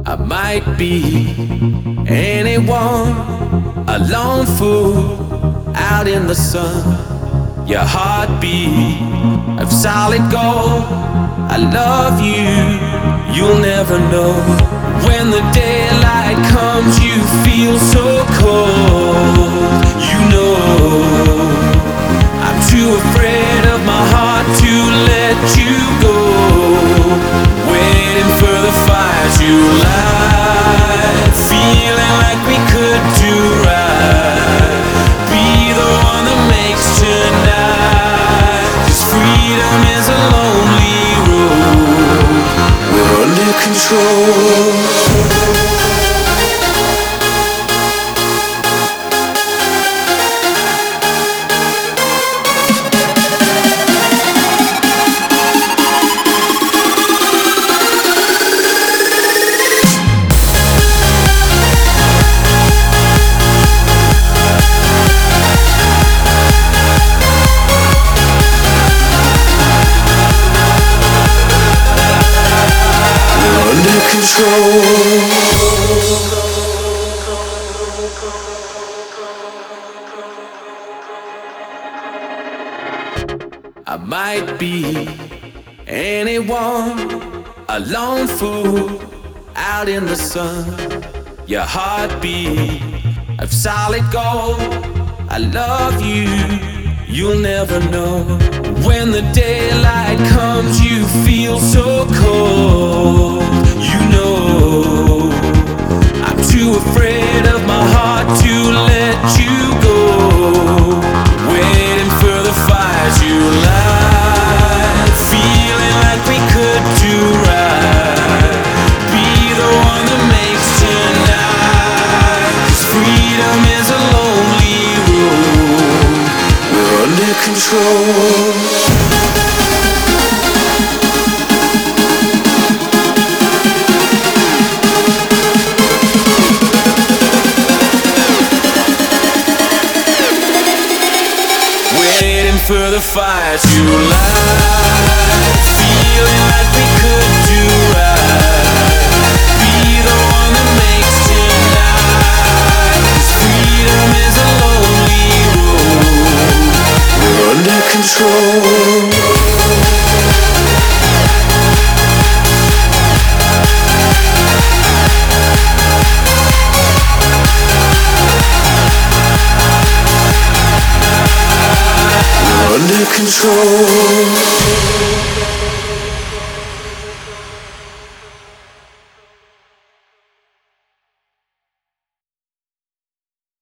I might be anyone, a lone fool out in the sun. Your heartbeat of solid gold. I love you, you'll never know. When the daylight comes, you feel so cold. You know I'm too afraid of my heart to let you go. Waiting for the fire to light, feeling like we could do right. Be the one that makes tonight. 'Cause freedom is a lonely road. We're under control. I might be anyone, a lone fool out in the sun. Your heartbeat of solid gold. I love you, you'll never know. When the daylight comes, you feel so cold. You know I'm too afraid of my heart to let you go. Waiting for the fire to light, feeling like we could do right. Be the one that makes tonight. 'Cause freedom is a lonely road. We're under control. For the fire to light.